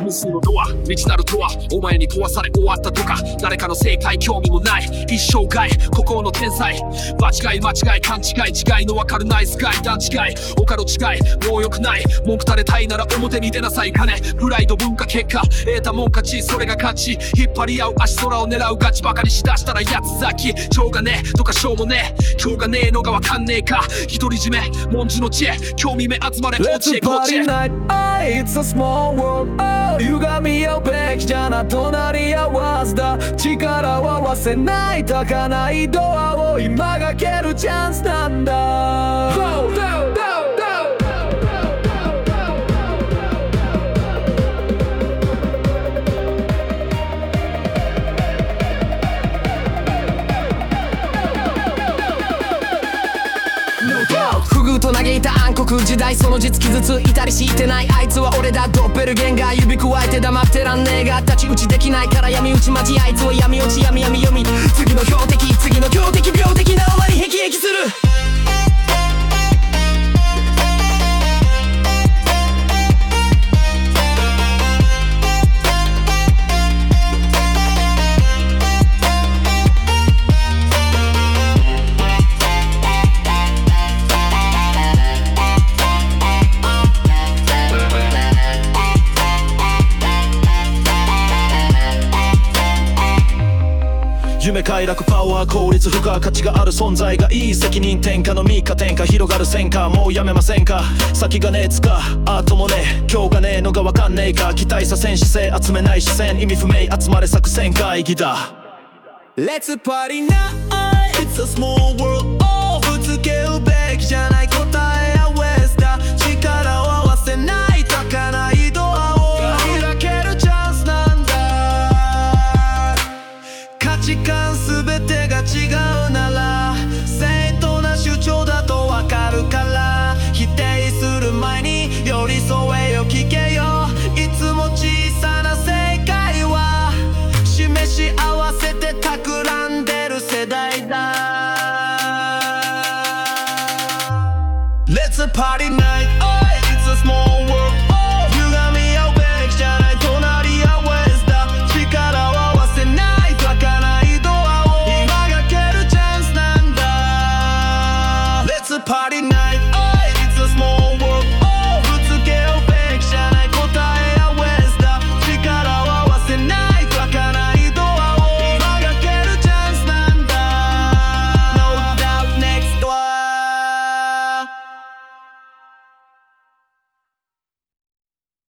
無数のドア未知なるとはお前に壊され終わったとか誰かの正解興味もない一生涯孤高の天才間違い勘違い違いの分かるナイスガイ段違い他の違いもう良くない文句垂れたいなら表に出なさい金プライド文化結果得たもん勝ちそれが勝ち引っ張り合う足空を狙うガチばかりしだしたらやつ咲きしょうがねえとかしょうもねえ今日がねえのがわかんねえか独り占め文字の知恵興味目集まれこっちへこっちへ Let's party night, it's a small world歪み合うべきじゃな隣り合わずだ力を合わせない高かないドアを今が蹴るチャンスなんだ不遇と嘆いた暗黒時代その実傷ついたりしてないあいつは俺だドッペルゲンガー指くわえて黙ってらんねえが太刀打ちできないから闇打ち待ちあいつは闇落ち闇読み次の標的次の強敵病的なお前に辟易する夢快楽パワー効率負荷価値がある存在がいい責任転嫁の3日転嫁広がる戦火もうやめませんか先がねえつかアートもねえ今日がねえのがわかんねえか期待させん姿勢集めない視線意味不明集まれ作戦会議だ Let's party now It's a small world ぶつけるべきじゃない答えはウェスだ力を合わせない高かないドアを開けるチャンスなんだ価値観すべてが違うなら正当な主張だとわかるから否定する前に寄り添えよ聞けよいつも小さな正解は示し合わせて企んでる世代だ Let's party